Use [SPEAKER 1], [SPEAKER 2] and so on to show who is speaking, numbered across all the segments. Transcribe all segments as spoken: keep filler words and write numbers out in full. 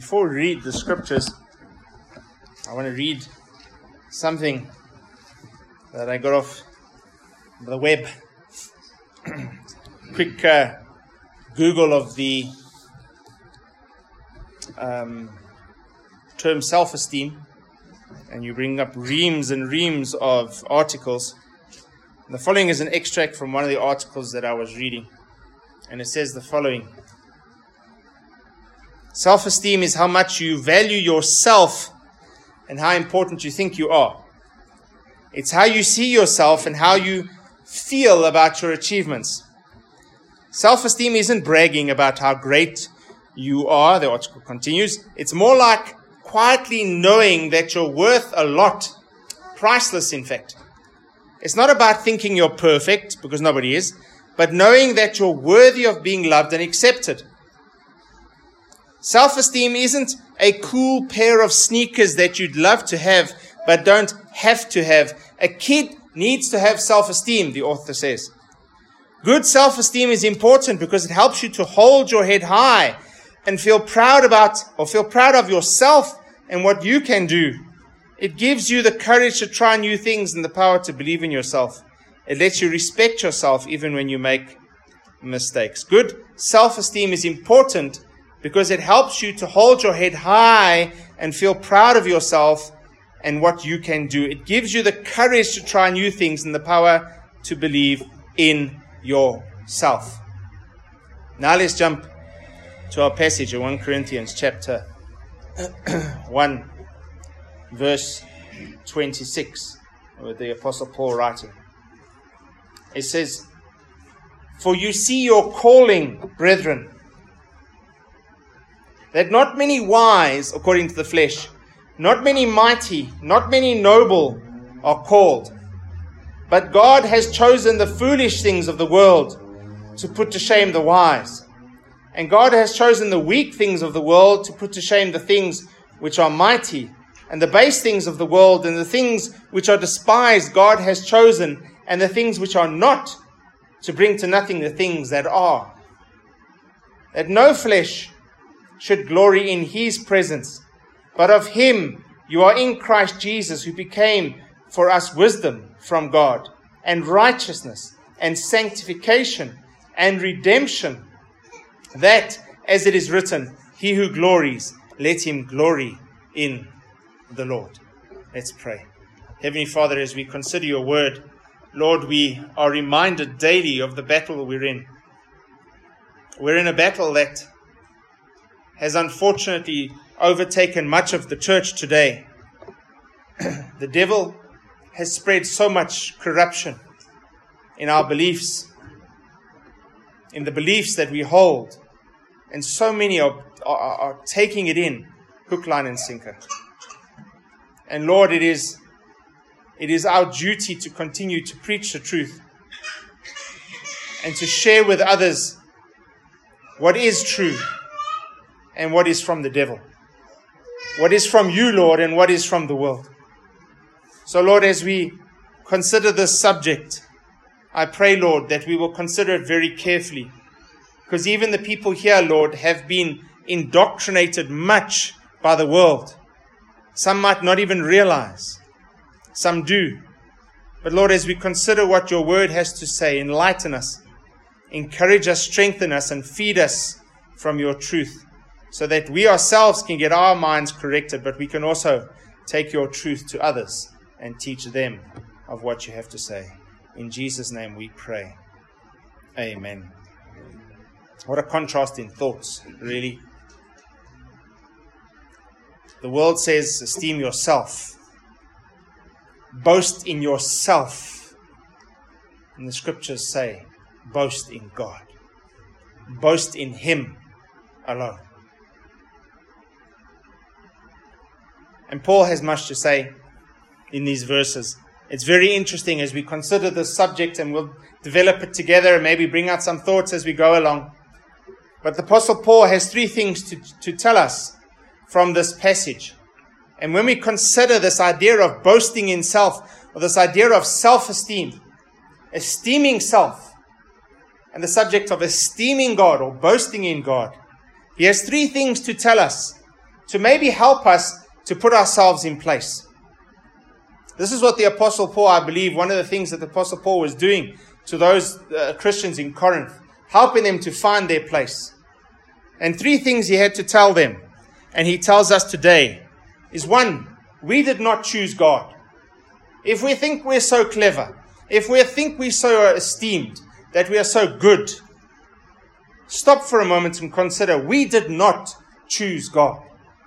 [SPEAKER 1] Before we read the scriptures, I want to read something that I got off the web. Quick uh, Google of the um, term self-esteem, and you bring up reams and reams of articles. The following is an extract from one of the articles that I was reading, and it says the following. Self-esteem is how much you value yourself and how important you think you are. It's how you see yourself and how you feel about your achievements. Self-esteem isn't bragging about how great you are, the article continues. It's more like quietly knowing that you're worth a lot, priceless in fact. It's not about thinking you're perfect, because nobody is, but knowing that you're worthy of being loved and accepted. Self-esteem isn't a cool pair of sneakers that you'd love to have, but don't have to have. A kid needs to have self-esteem, the author says. Good self-esteem is important because it helps you to hold your head high and feel proud about, or feel proud of yourself and what you can do. It gives you the courage to try new things and the power to believe in yourself. It lets you respect yourself even when you make mistakes. Good self-esteem is important because it helps you to hold your head high and feel proud of yourself and what you can do. It gives you the courage to try new things and the power to believe in yourself. Now let's jump to our passage in First Corinthians chapter one, verse twenty-six, with the Apostle Paul writing. It says, "For you see your calling, brethren, that not many wise, according to the flesh, not many mighty, not many noble are called. But God has chosen the foolish things of the world to put to shame the wise. And God has chosen the weak things of the world to put to shame the things which are mighty. And the base things of the world and the things which are despised God has chosen, and the things which are not, to bring to nothing the things that are. That no flesh should glory in his presence, but of him you are in Christ Jesus, who became for us wisdom from God, and righteousness, and sanctification, and redemption, that, as it is written, he who glories, let him glory in the Lord." Let's pray. Heavenly Father, as we consider your word, Lord, we are reminded daily of the battle we're in. We're in a battle that has unfortunately overtaken much of the church today. The devil has spread so much corruption in our beliefs, in the beliefs that we hold, and so many are, are, are taking it in, hook, line, and sinker. And Lord, it is, it is our duty to continue to preach the truth and to share with others what is true and what is from the devil. What is from you, Lord, and what is from the world. So, Lord, as we consider this subject, I pray, Lord, that we will consider it very carefully. Because even the people here, Lord, have been indoctrinated much by the world. Some might not even realize. Some do. But, Lord, as we consider what your word has to say, enlighten us, encourage us, strengthen us, and feed us from your truth, so that we ourselves can get our minds corrected, but we can also take your truth to others and teach them of what you have to say. In Jesus' name we pray. Amen. What a contrast in thoughts, really. The world says, esteem yourself. Boast in yourself. And the scriptures say, boast in God. Boast in him alone. And Paul has much to say in these verses. It's very interesting as we consider this subject, and we'll develop it together and maybe bring out some thoughts as we go along. But the Apostle Paul has three things to, to tell us from this passage. And when we consider this idea of boasting in self, or this idea of self-esteem, esteeming self, and the subject of esteeming God or boasting in God, he has three things to tell us to maybe help us to put ourselves in place. This is what the Apostle Paul, I believe, one of the things that the Apostle Paul was doing to those uh, Christians in Corinth, helping them to find their place. And three things he had to tell them, and he tells us today, is one, we did not choose God. If we think we're so clever, if we think we're so esteemed, that we are so good, stop for a moment and consider, we did not choose God.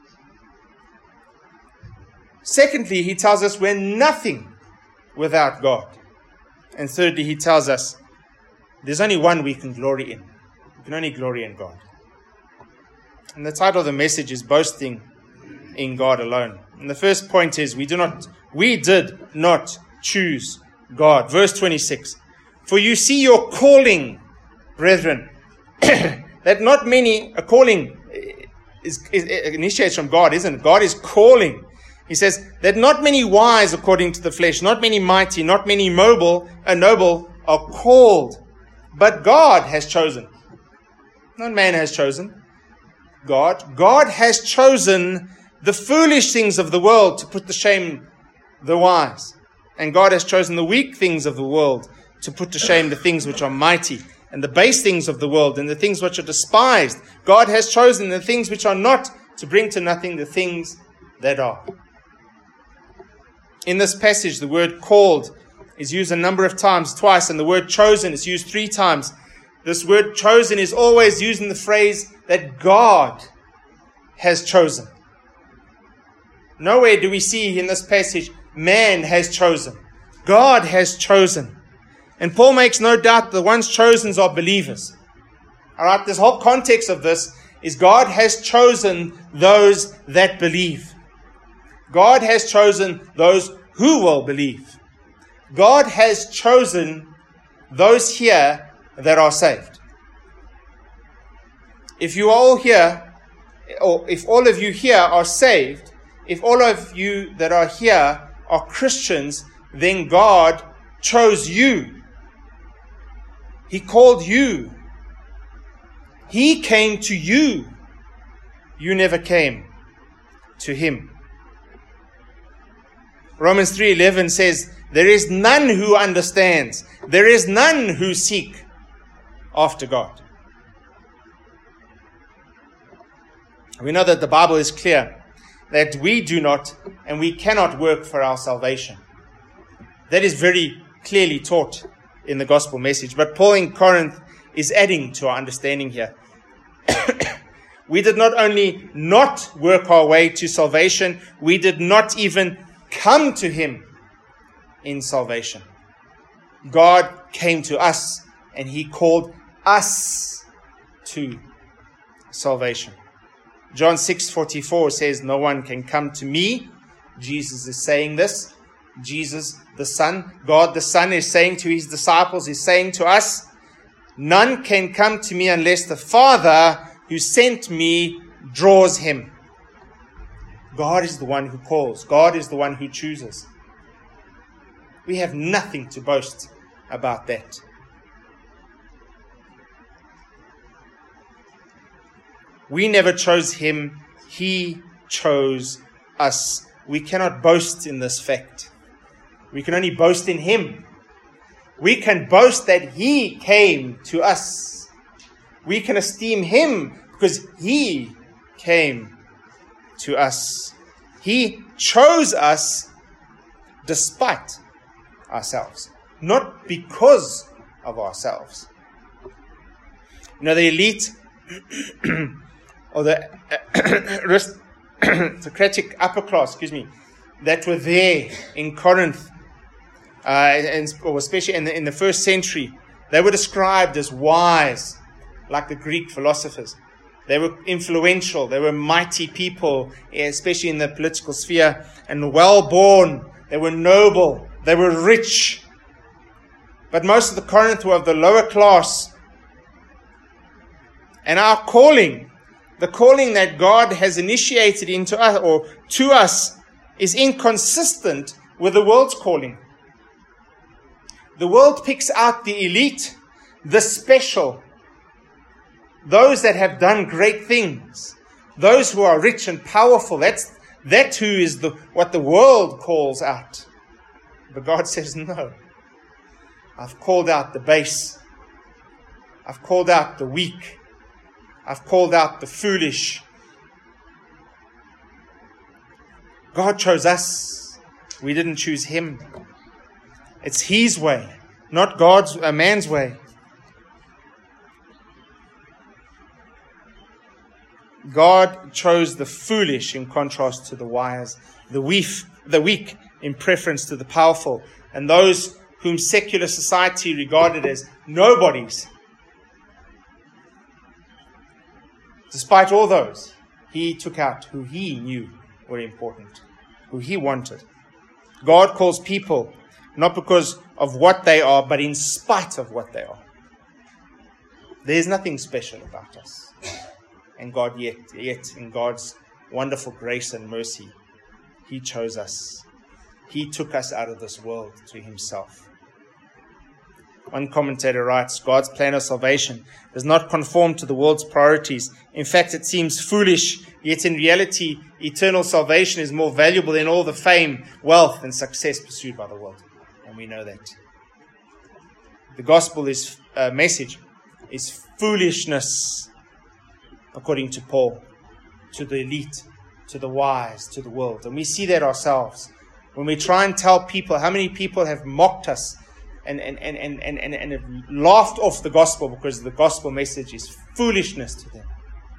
[SPEAKER 1] Secondly, he tells us we're nothing without God. And thirdly, he tells us there's only one we can glory in. We can only glory in God. And the title of the message is Boasting in God Alone. And the first point is we do not, we did not choose God. Verse twenty-six. For you see your calling, brethren, that not many, a calling is, is, is initiates from God, isn't it? God is calling. He says that not many wise according to the flesh, not many mighty, not many mobile, and noble are called, but God has chosen. Not man has chosen. God. God has chosen the foolish things of the world to put to shame the wise. And God has chosen the weak things of the world to put to shame the things which are mighty, and the base things of the world, and the things which are despised. God has chosen the things which are not, to bring to nothing the things that are. In this passage, the word called is used a number of times, twice, and the word chosen is used three times. This word chosen is always used in the phrase that God has chosen. Nowhere do we see in this passage, man has chosen. God has chosen. And Paul makes no doubt the ones chosen are believers. All right, this whole context of this is God has chosen those that believe. God has chosen those who will believe. God has chosen those here that are saved. If you are all here, or if all of you here are saved, if all of you that are here are Christians, then God chose you. He called you. He came to you. You never came to Him. Romans three eleven says, there is none who understands. There is none who seek after God. We know that the Bible is clear that we do not and we cannot work for our salvation. That is very clearly taught in the gospel message. But Paul in Corinth is adding to our understanding here. We did not only not work our way to salvation, we did not even come to Him in salvation. God came to us and He called us to salvation. John six forty-four says, no one can come to me. Jesus is saying this. Jesus the Son, God the Son is saying to His disciples, is saying to us, none can come to me unless the Father who sent me draws him. God is the one who calls. God is the one who chooses. We have nothing to boast about that. We never chose Him. He chose us. We cannot boast in this fact. We can only boast in Him. We can boast that He came to us. We can esteem Him because He came to us. He chose us despite ourselves, not because of ourselves. You know, the elite or the aristocratic upper class, excuse me, that were there in Corinth, uh, and or especially in the, in the first century, they were described as wise, like the Greek philosophers. They were influential. They were mighty people, especially in the political sphere, and well-born. They were noble. They were rich. But most of the Corinth were of the lower class. And our calling, the calling that God has initiated into us or to us, is inconsistent with the world's calling. The world picks out the elite, the special, those that have done great things, those who are rich and powerful. That's that too is the what the world calls out. But God says, no. I've called out the base. I've called out the weak. I've called out the foolish. God chose us. We didn't choose Him. It's His way, not God's, a man's way. God chose the foolish in contrast to the wise, the weak, the weak in preference to the powerful, and those whom secular society regarded as nobodies. Despite all those, He took out who He knew were important, who He wanted. God calls people not because of what they are, but in spite of what they are. There's nothing special about us. And God, yet, yet in God's wonderful grace and mercy, He chose us. He took us out of this world to Himself. One commentator writes, God's plan of salvation does not conform to the world's priorities. In fact, it seems foolish, yet in reality, eternal salvation is more valuable than all the fame, wealth, and success pursued by the world. And we know that. The gospel is uh, message is foolishness, according to Paul, to the elite, to the wise, to the world. And we see that ourselves. When we try and tell people, how many people have mocked us and, and, and, and, and, and, and have laughed off the gospel because the gospel message is foolishness to them.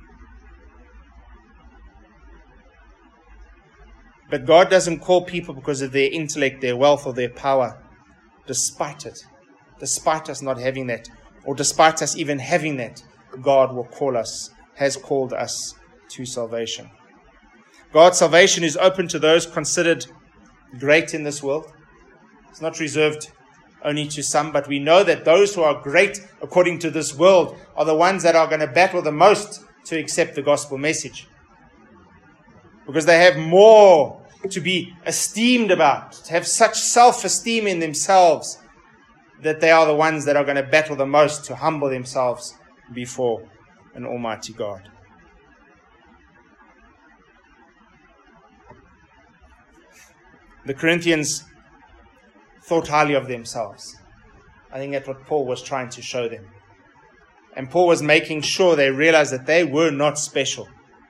[SPEAKER 1] But God doesn't call people because of their intellect, their wealth, or their power, despite it. Despite us not having that, or despite us even having that, God will call us, has called us to salvation. God's salvation is open to those considered great in this world. It's not reserved only to some, but we know that those who are great according to this world are the ones that are going to battle the most to accept the gospel message. Because they have more to be esteemed about, to have such self-esteem in themselves, that they are the ones that are going to battle the most to humble themselves before an almighty God. The Corinthians thought highly of themselves. I think that's what Paul was trying to show them. And Paul was making sure they realized that they were not special.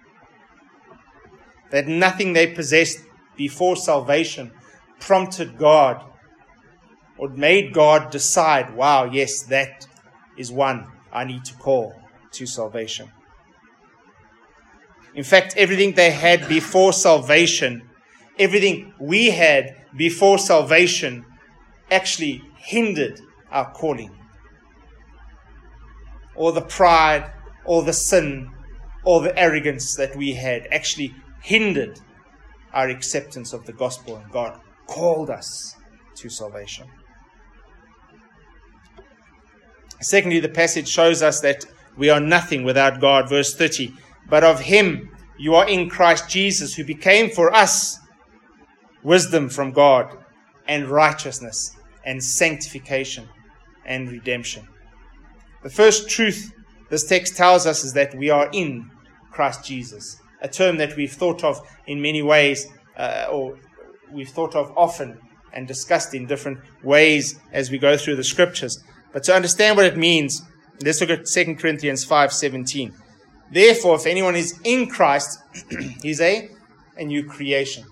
[SPEAKER 1] That nothing they possessed before salvation prompted God or made God decide, wow, yes, that is one I need to call to salvation. In fact, everything they had before salvation, everything we had before salvation actually hindered our calling. All the pride, all the sin, all the arrogance that we had actually hindered our acceptance of the gospel, and God called us to salvation. Secondly, the passage shows us that we are nothing without God. Verse thirty, but of Him you are in Christ Jesus, who became for us wisdom from God, and righteousness, and sanctification, and redemption. The first truth this text tells us is that we are in Christ Jesus, a term that we've thought of in many ways, uh, or we've thought of often and discussed in different ways as we go through the scriptures. But to understand what it means, let's look at Second Corinthians five seventeen. Therefore, if anyone is in Christ, he's a, a new creation.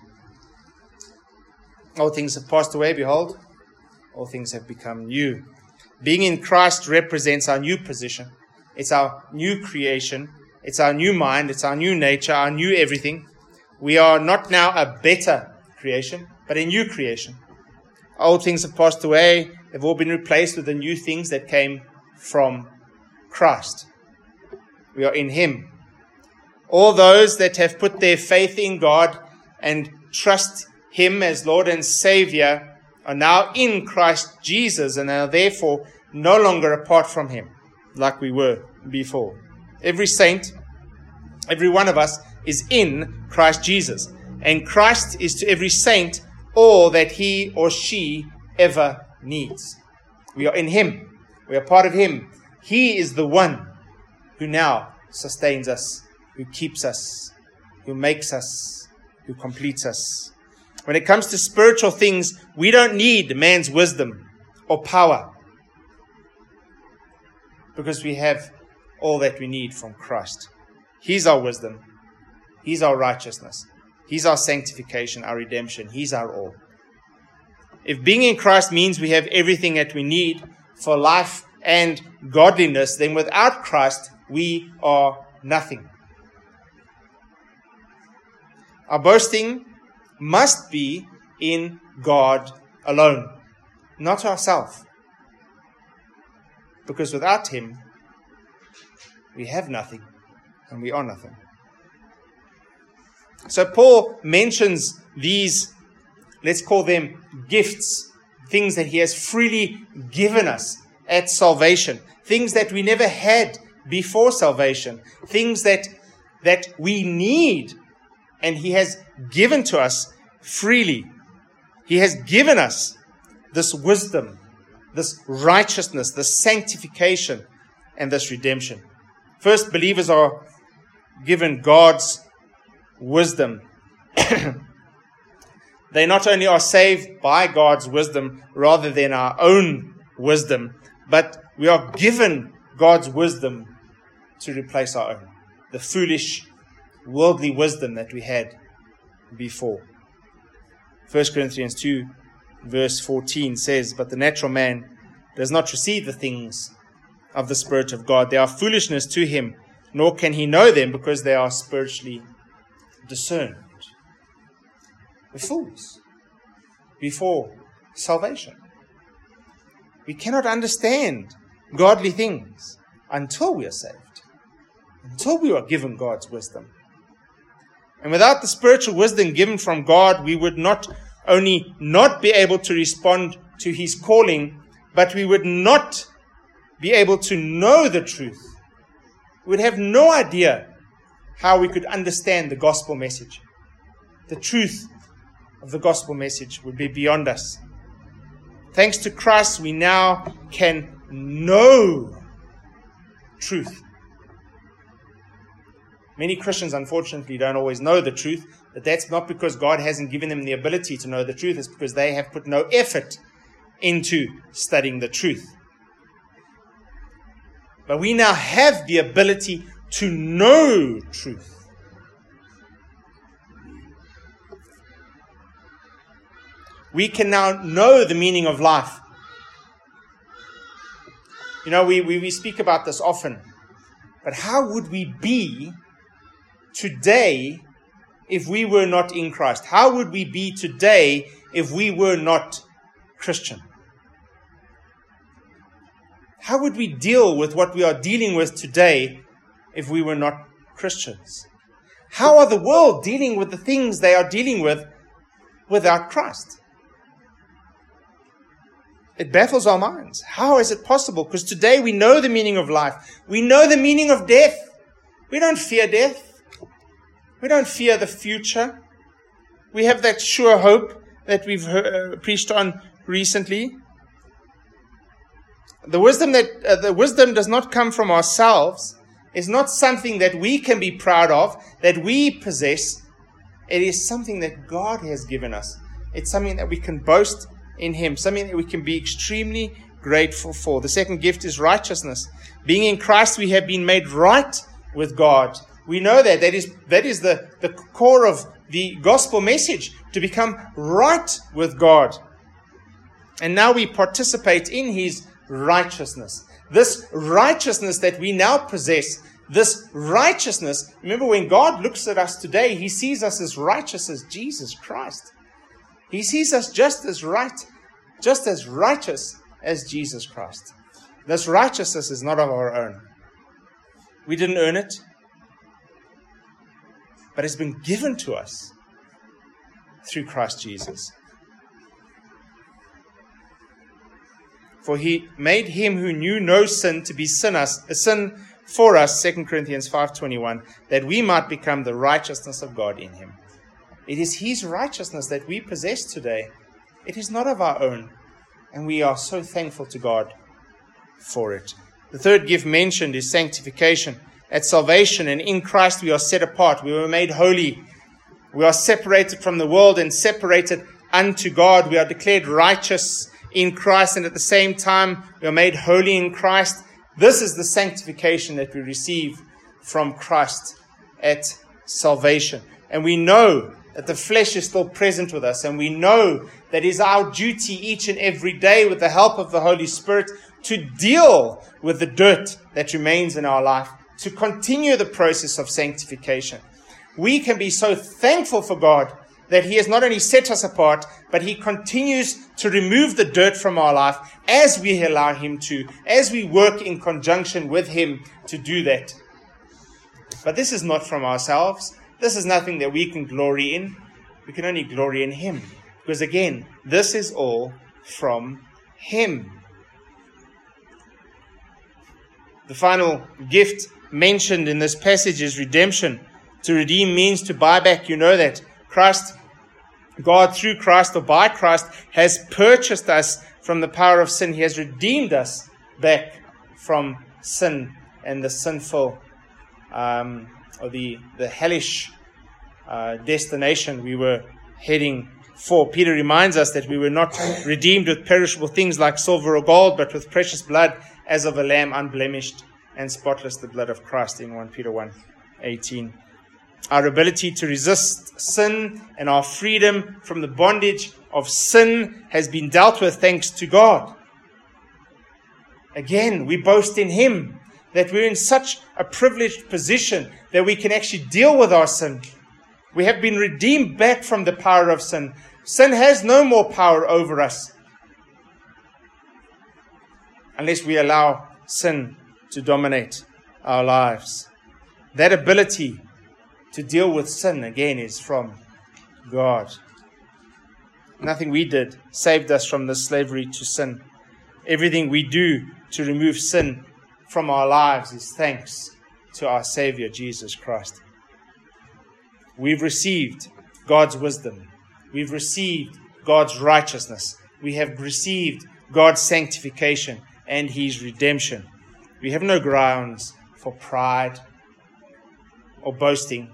[SPEAKER 1] All things have passed away, behold, all things have become new. Being in Christ represents our new position. It's our new creation. It's our new mind. It's our new nature, our new everything. We are not now a better creation, but a new creation. Old things have passed away. They've all been replaced with the new things that came from Christ. We are in Him. All those that have put their faith in God and trust Him as Lord and Savior are now in Christ Jesus and are therefore no longer apart from Him like we were before. Every saint, every one of us is in Christ Jesus. And Christ is to every saint all that he or she ever needs. We are in Him. We are part of Him. He is the one who now sustains us who keeps us, who makes us, who completes us. When it comes to spiritual things, we don't need man's wisdom or power, because we have all that we need from Christ. He's our wisdom. He's our righteousness. He's our sanctification, our redemption. He's our all. If being in Christ means we have everything that we need for life and godliness, then without Christ, we are nothing. Our boasting must be in God alone, not ourselves. Because without Him, we have nothing and we are nothing. So Paul mentions these, let's call them gifts, things that he has freely given us at salvation, things that we never had before salvation, things that, that we need, and he has given to us freely. He has given us this wisdom, this righteousness, this sanctification, and this redemption. First, believers are given God's wisdom. They not only are saved by God's wisdom rather than our own wisdom, but we are given God's wisdom to replace our own, the foolish, worldly wisdom that we had before. First Corinthians two, verse fourteen says, "But the natural man does not receive the things of the Spirit of God. They are foolishness to him, nor can he know them because they are spiritually discerned." We're fools before salvation. We cannot understand godly things until we are saved, until we are given God's wisdom. And without the spiritual wisdom given from God, we would not only not be able to respond to His calling, but we would not be able to know the truth. We would have no idea how we could understand the gospel message. The truth of the gospel message would be beyond us. Thanks to Christ, we now can know truth. Many Christians, unfortunately, don't always know the truth, but that's not because God hasn't given them the ability to know the truth. It's because they have put no effort into studying the truth. But we now have the ability to know truth. We can now know the meaning of life. You know, we, we, we speak about this often. But how would we be today if we were not in Christ? How would we be today if we were not Christian? How would we deal with what we are dealing with today if we were not Christians? How are the world dealing with the things they are dealing with without Christ? It baffles our minds. How is it possible? Because today we know the meaning of life. We know the meaning of death. We don't fear death. We don't fear the future. We have that sure hope that we've heard, uh, preached on recently. The wisdom that uh, the wisdom does not come from ourselves. It's not something that we can be proud of, that we possess. It is something that God has given us. It's something that we can boast in Him, something that we can be extremely grateful for. The second gift is righteousness. Being in Christ, we have been made right with God. We know that. That is, that is the, the core of the gospel message, to become right with God. And now we participate in His righteousness. This righteousness that we now possess, this righteousness, remember when God looks at us today, He sees us as righteous as Jesus Christ. He sees us just as right, just as righteous as Jesus Christ. This righteousness is not of our own. We didn't earn it, but it's been given to us through Christ Jesus. For He made Him who knew no sin to be sin, us, a sin for us, Second Corinthians five twenty-one, that we might become the righteousness of God in Him. It is His righteousness that we possess today. It is not of our own. And we are so thankful to God for it. The third gift mentioned is sanctification. at salvation, and in Christ we are set apart. We were made holy. We are separated from the world and separated unto God. We are declared righteous in Christ, and at the same time we are made holy in Christ. This is the sanctification that we receive from Christ at salvation. And we know that the flesh is still present with us, and we know that it is our duty each and every day, with the help of the Holy Spirit, to deal with the dirt that remains in our life, to continue the process of sanctification. We can be so thankful for God that He has not only set us apart, but He continues to remove the dirt from our life as we allow Him to, as we work in conjunction with Him to do that. But this is not from ourselves. This is nothing that we can glory in. We can only glory in Him. Because again, this is all from Him. The final gift mentioned in this passage is redemption. To redeem means to buy back. You know that Christ, God through Christ or by Christ, has purchased us from the power of sin. He has redeemed us back from sin and the sinful um, or the, the hellish uh, destination we were heading for. Peter reminds us that we were not redeemed with perishable things like silver or gold, but with precious blood as of a lamb, unblemished and spotless, the blood of Christ, in First Peter one eighteen. Our ability to resist sin and our freedom from the bondage of sin has been dealt with thanks to God. Again, we boast in Him that we're in such a privileged position that we can actually deal with our sin. We have been redeemed back from the power of sin. Sin has no more power over us unless we allow sin to dominate our lives. That ability to deal with sin, again, is from God. Nothing we did saved us from the slavery to sin. Everything we do to remove sin from our lives is thanks to our Savior, Jesus Christ. We've received God's wisdom. We've received God's righteousness. We have received God's sanctification and His redemption. We have no grounds for pride or boasting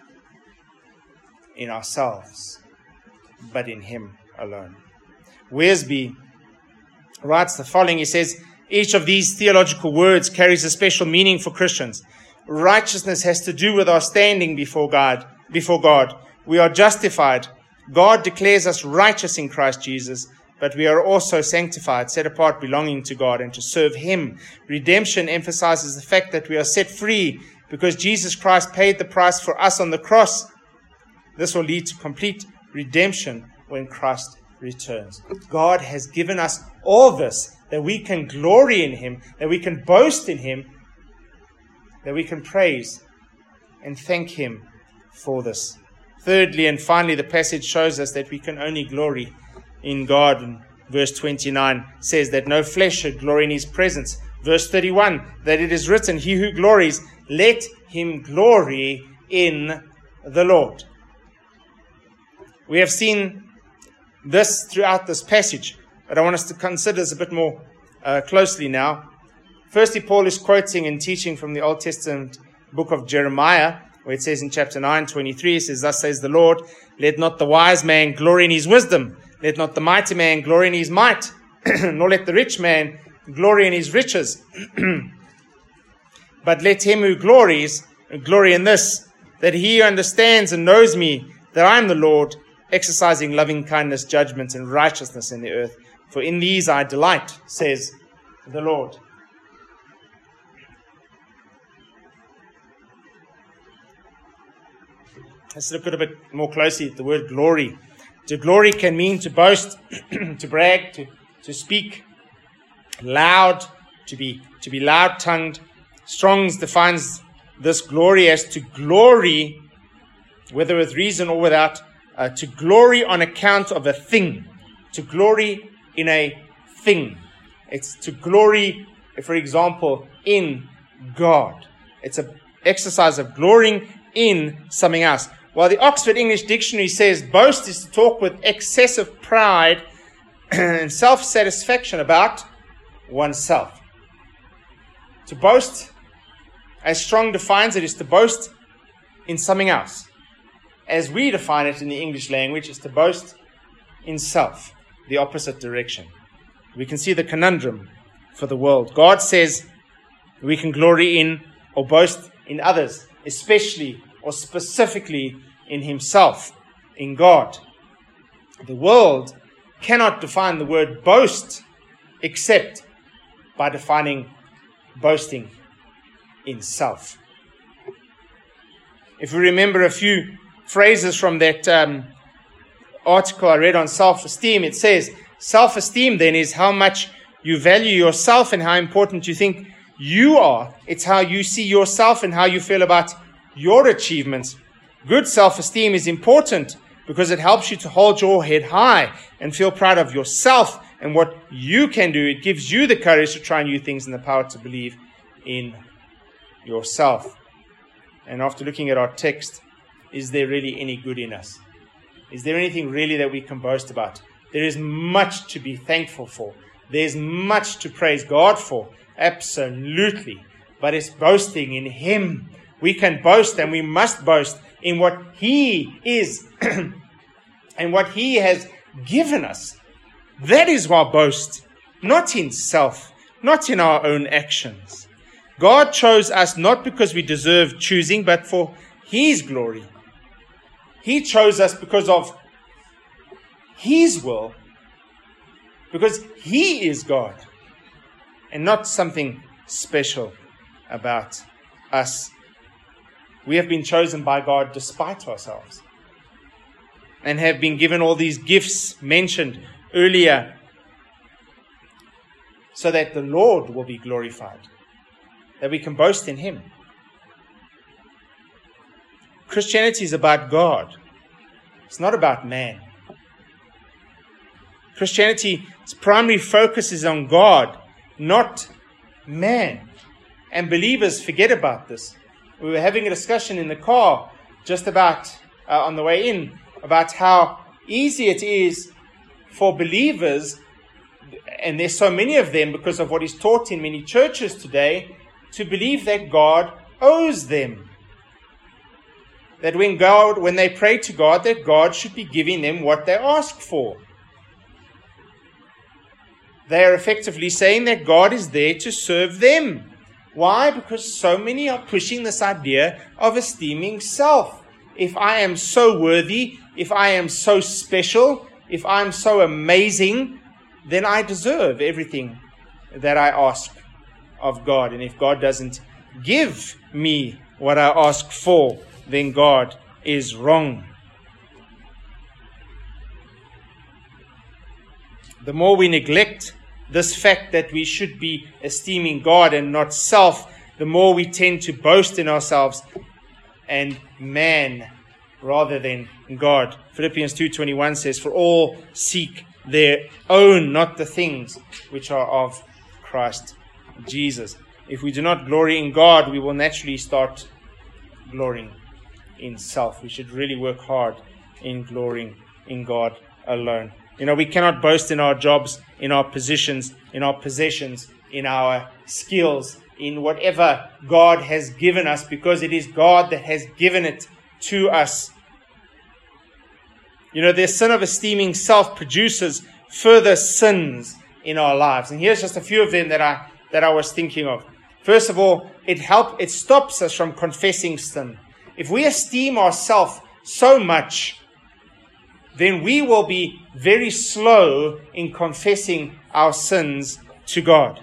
[SPEAKER 1] in ourselves, but in Him alone. Wiersbe writes the following. He says, each of these theological words carries a special meaning for Christians. Righteousness has to do with our standing before God. Before God, we are justified. God declares us righteous in Christ Jesus, but we are also sanctified, set apart, belonging to God and to serve Him. Redemption emphasizes the fact that we are set free because Jesus Christ paid the price for us on the cross. This will lead to complete redemption when Christ returns. God has given us all this, that we can glory in Him, that we can boast in Him, that we can praise and thank Him for this. Thirdly and finally, the passage shows us that we can only glory in God. And verse twenty-nine says that no flesh should glory in His presence. Verse thirty-one, that it is written, he who glories, let him glory in the Lord. We have seen this throughout this passage, but I want us to consider this a bit more uh, closely now. Firstly, Paul is quoting and teaching from the Old Testament book of Jeremiah, where it says in chapter nine, twenty-three, it says, thus says the Lord, let not the wise man glory in his wisdom, let not the mighty man glory in his might, nor let the rich man glory in his riches. But let him who glories glory in this, that he understands and knows me, that I am the Lord, exercising loving kindness, judgment, and righteousness in the earth. For in these I delight, says the Lord. Let's look at a bit more closely at the word glory. To glory can mean to boast, to brag, to, to speak loud, to be to be loud-tongued. Strong's defines this glory as to glory, whether with reason or without, uh, to glory on account of a thing. To glory in a thing. It's to glory, for example, in God. It's an exercise of glorying in something else. While the Oxford English Dictionary says boast is to talk with excessive pride and self-satisfaction about oneself. To boast as Strong defines it, is to boast in something else. As we define it in the English language, is to boast in self, the opposite direction. We can see the conundrum for the world. God says we can glory in or boast in others, especially or specifically in himself, in God. The world cannot define the word boast except by defining boasting in self. If we remember a few phrases from that um, article I read on self-esteem, it says, self-esteem then is how much you value yourself and how important you think you are. It's how you see yourself and how you feel about your achievements. Good self-esteem is important because it helps you to hold your head high and feel proud of yourself and what you can do. It gives you the courage to try new things and the power to believe in yourself. And after looking at our text, is there really any good in us? Is there anything really that we can boast about? There is much to be thankful for. There's much to praise God for. Absolutely. But it's boasting in Him. We can boast and we must boast in what He is and what He has given us. That is our boast, not in self, not in our own actions. God chose us not because we deserve choosing, but for His glory. He chose us because of His will, because He is God, and not something special about us. We have been chosen by God despite ourselves, and have been given all these gifts mentioned earlier, so that the Lord will be glorified, that we can boast in Him. Christianity is about God. It's not about man. Christianity's primary focus is on God, not man. And believers forget about this. We were having a discussion in the car just about, uh, on the way in, about how easy it is for believers, and there's so many of them because of what is taught in many churches today, to believe that God owes them. That when God, when they pray to God, that God should be giving them what they ask for. They are effectively saying that God is there to serve them. Why? Because so many are pushing this idea of esteeming self. If I am so worthy, if I am so special, if I'm so amazing, then I deserve everything that I ask of God. And if God doesn't give me what I ask for, then God is wrong. The more we neglect this fact that we should be esteeming God and not self, the more we tend to boast in ourselves and man rather than God. Philippians two twenty-one says, "For all seek their own, not the things which are of Christ Jesus." If we do not glory in God, we will naturally start glorying in self. We should really work hard in glorying in God alone. You know, we cannot boast in our jobs, in our positions, in our possessions, in our skills, in whatever God has given us, because it is God that has given it to us. You know, the sin of esteeming self produces further sins in our lives. And here's just a few of them that I that I was thinking of. First of all, it help it stops us from confessing sin. If we esteem ourselves so much, then we will be very slow in confessing our sins to God,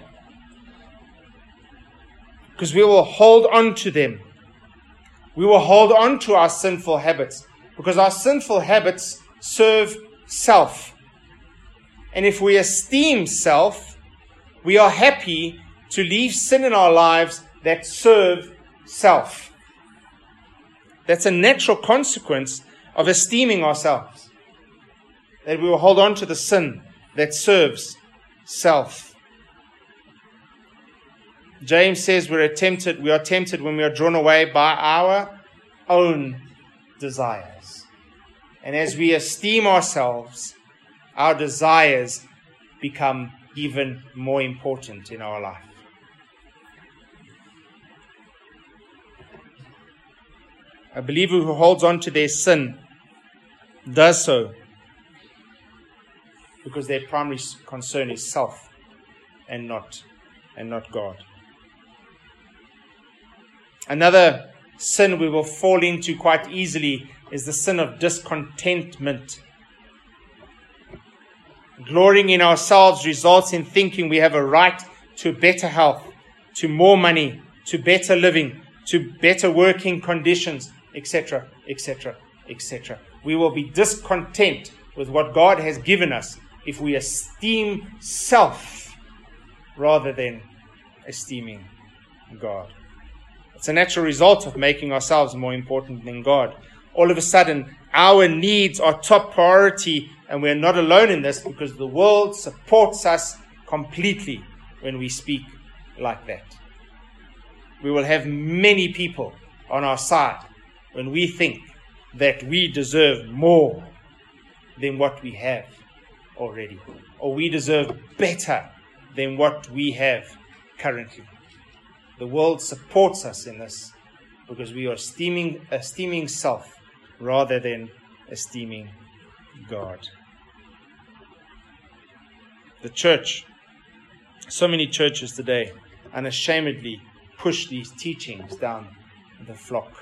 [SPEAKER 1] because we will hold on to them. We will hold on to our sinful habits, because our sinful habits serve self. And if we esteem self, we are happy to leave sin in our lives that serve self. That's a natural consequence of esteeming ourselves, that we will hold on to the sin that serves self. James says we're tempted, we are tempted when we are drawn away by our own desires. And as we esteem ourselves, our desires become even more important in our life. A believer who holds on to their sin does so because their primary concern is self and not, and not God. Another sin we will fall into quite easily is the sin of discontentment. Glorying in ourselves results in thinking we have a right to better health, to more money, to better living, to better working conditions, et cetera, et cetera, et cetera. We will be discontent with what God has given us if we esteem self rather than esteeming God. It's a natural result of making ourselves more important than God. All of a sudden, our needs are top priority, and we're not alone in this because the world supports us completely when we speak like that. We will have many people on our side when we think that we deserve more than what we have already, or we deserve better than what we have currently. The world supports us in this because we are esteeming, esteeming self rather than esteeming God. The church, so many churches today, unashamedly push these teachings down the flock.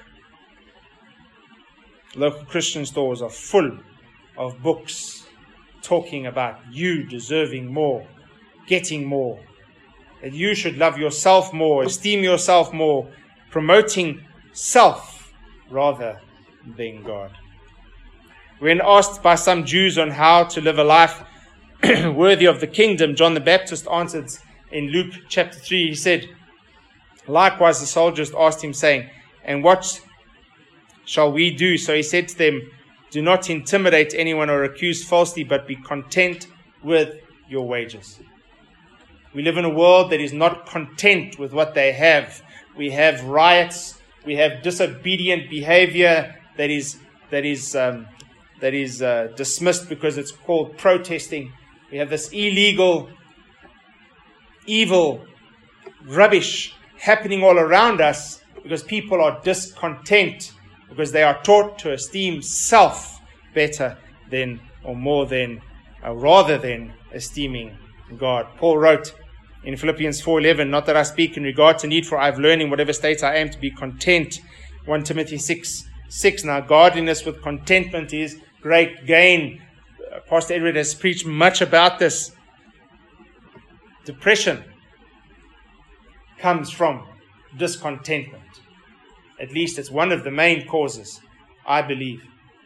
[SPEAKER 1] Local Christian stores are full of books talking about you deserving more, getting more, that you should love yourself more, esteem yourself more, promoting self rather than God. When asked by some Jews on how to live a life worthy of the kingdom, John the Baptist answered in Luke chapter three, he said, likewise the soldiers asked him, saying, and what shall we do? So he said to them, do not intimidate anyone or accuse falsely, but be content with your wages. We live in a world that is not content with what they have. We have riots. We have disobedient behavior that is that is um, that is uh, dismissed because it's called protesting. We have this illegal, evil, rubbish happening all around us because people are discontent, because they are taught to esteem self better than or more than, uh, rather than esteeming God. Paul wrote in Philippians four eleven, not that I speak in regard to need, for I have learned in whatever state I am to be content. First Timothy six six, now godliness with contentment is great gain. Uh, Pastor Edward has preached much about this. Depression comes from discontentment. At least it's one of the main causes, I believe,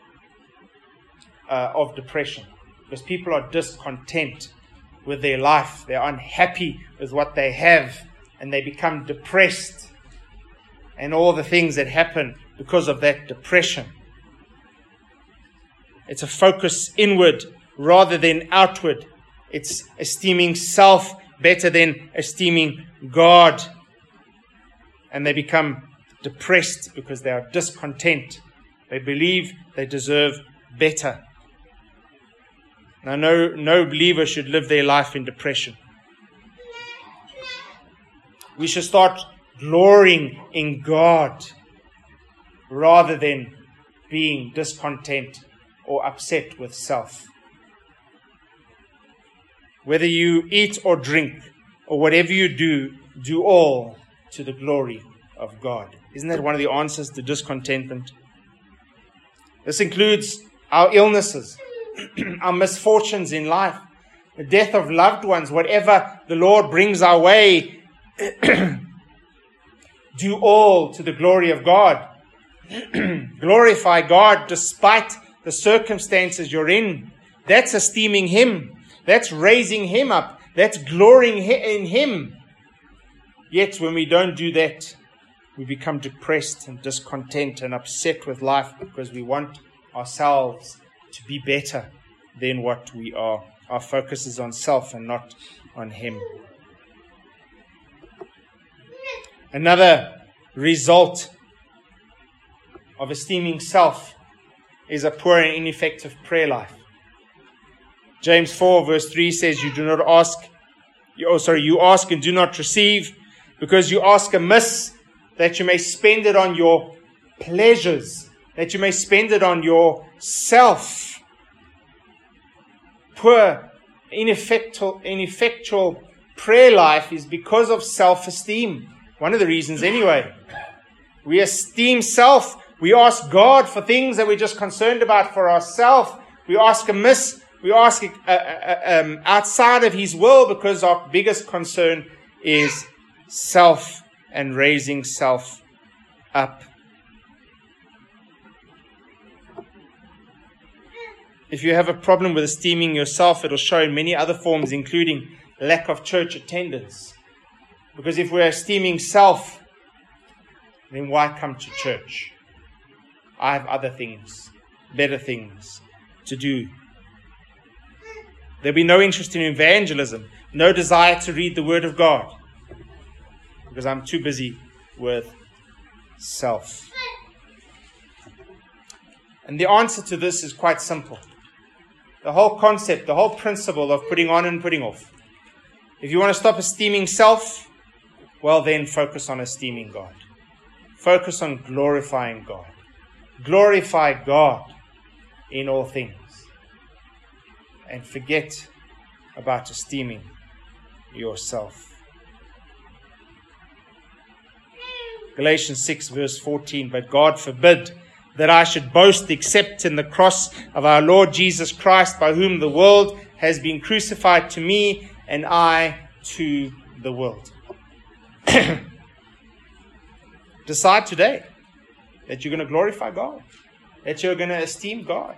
[SPEAKER 1] uh, of depression. Because people are discontent with their life. They're unhappy with what they have, and they become depressed. And all the things that happen because of that depression. It's a focus inward rather than outward. It's esteeming self better than esteeming God. And they become depressed because they are discontent. They believe they deserve better. Now, no, no believer should live their life in depression. We should start glorying in God rather than being discontent or upset with self. Whether you eat or drink or whatever you do, do all to the glory of God. Isn't that one of the answers to discontentment? This includes our illnesses, our misfortunes in life, the death of loved ones, whatever the Lord brings our way. Do all to the glory of God. Glorify God despite the circumstances you're in. That's esteeming Him. That's raising Him up. That's glorying in Him. Yet when we don't do that, we become depressed and discontent and upset with life because we want ourselves to be better than what we are. Our focus is on self and not on Him. Another result of esteeming self is a poor and ineffective prayer life. James four verse three says, you do not ask, oh sorry, you ask and do not receive, because you ask amiss, that you may spend it on your pleasures. that you may spend it on yourself. Poor, ineffectual, ineffectual prayer life is because of self-esteem. One of the reasons anyway. We esteem self. We ask God for things that we're just concerned about for ourselves. We ask amiss. We ask uh, uh, um, outside of His will because our biggest concern is self and raising self up. If you have a problem with esteeming yourself, it will show in many other forms, including lack of church attendance. Because if we're esteeming self, then why come to church? I have other things, better things to do. There'll be no interest in evangelism, no desire to read the Word of God, because I'm too busy with self. And the answer to this is quite simple. The whole concept, the whole principle of putting on and putting off. If you want to stop esteeming self, well then focus on esteeming God. Focus on glorifying God. Glorify God in all things. And forget about esteeming yourself. Galatians six verse fourteen, but God forbid that I should boast except in the cross of our Lord Jesus Christ, by whom the world has been crucified to me, and I to the world. Decide today that you're going to glorify God, that you're going to esteem God.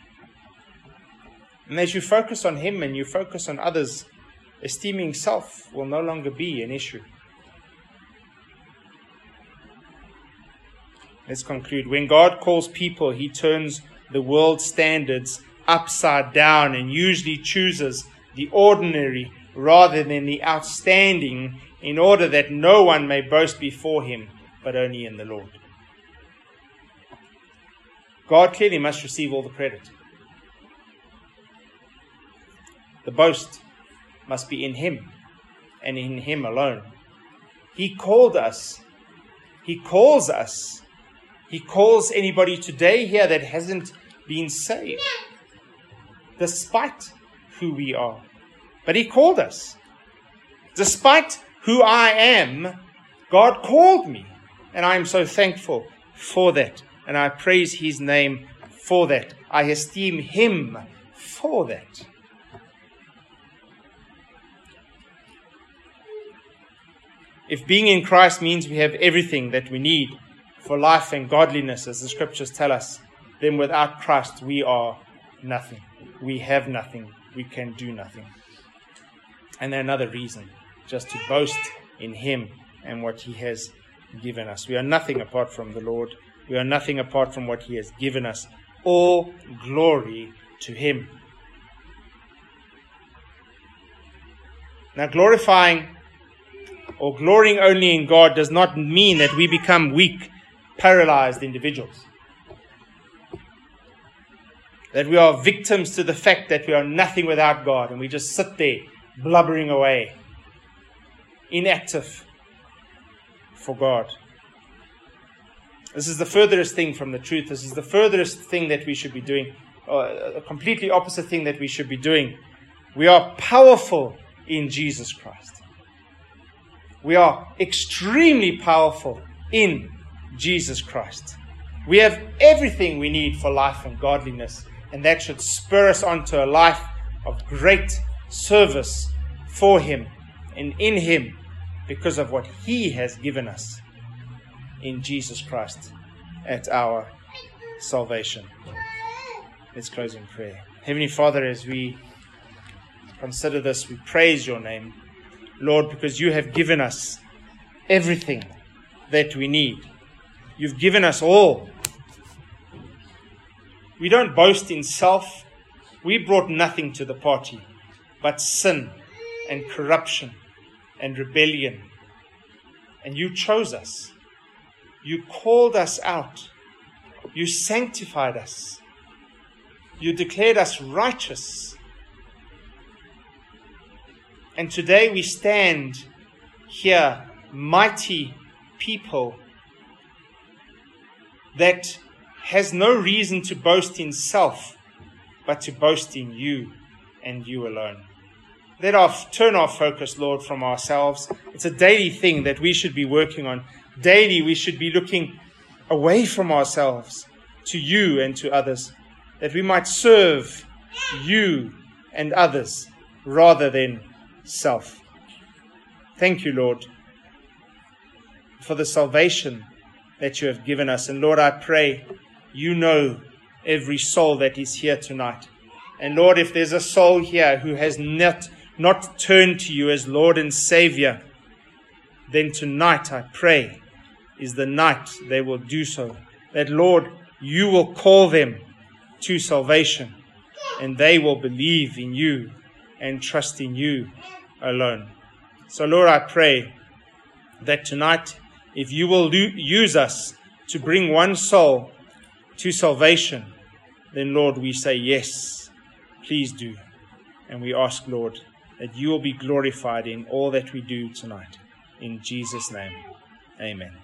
[SPEAKER 1] And as you focus on Him and you focus on others, esteeming self will no longer be an issue. Let's conclude. When God calls people, He turns the world's standards upside down and usually chooses the ordinary rather than the outstanding, in order that no one may boast before Him, but only in the Lord. God clearly must receive all the credit. The boast must be in Him and in Him alone. He called us. He calls us. He calls anybody today here that hasn't been saved, despite who we are. But He called us. Despite who I am, God called me. And I am so thankful for that. And I praise His name for that. I esteem Him for that. If being in Christ means we have everything that we need for life and godliness, as the Scriptures tell us, then without Christ we are nothing. We have nothing. We can do nothing. And another reason, just to boast in Him and what He has given us. We are nothing apart from the Lord. We are nothing apart from what He has given us. All glory to Him. Now, glorifying or glorying only in God does not mean that we become weak, paralyzed individuals. That we are victims to the fact that we are nothing without God and we just sit there blubbering away, inactive for God. This is the furthest thing from the truth. This is the furthest thing that we should be doing, or a completely opposite thing that we should be doing. We are powerful in Jesus Christ. We are extremely powerful in Jesus Christ. We have everything we need for life and godliness, and that should spur us on to a life of great service for Him and in Him, because of what He has given us in Jesus Christ at our salvation. Let's close in prayer. Heavenly Father, as we consider this, we praise Your name, Lord, because You have given us everything that we need. You've given us all. We don't boast in self. We brought nothing to the party but sin and corruption and rebellion. And You chose us. You called us out. You sanctified us. You declared us righteous. And today we stand here, mighty people that has no reason to boast in self, but to boast in you and you alone. Let us turn our focus, Lord, from ourselves. It's a daily thing that we should be working on. Daily we should be looking away from ourselves to you and to others, that we might serve you and others rather than self. Thank you, Lord, for the salvation that you have given us. And Lord, I pray you know every soul that is here tonight. And Lord, if there's a soul here who has not, not turned to you as Lord and Savior, then tonight I pray is the night they will do so. That, Lord, you will call them to salvation and they will believe in you and trust in you alone. So, Lord, I pray that tonight, if you will use us to bring one soul to salvation, then, Lord, we say yes, please do. And we ask, Lord, that you will be glorified in all that we do tonight. In Jesus' name, amen.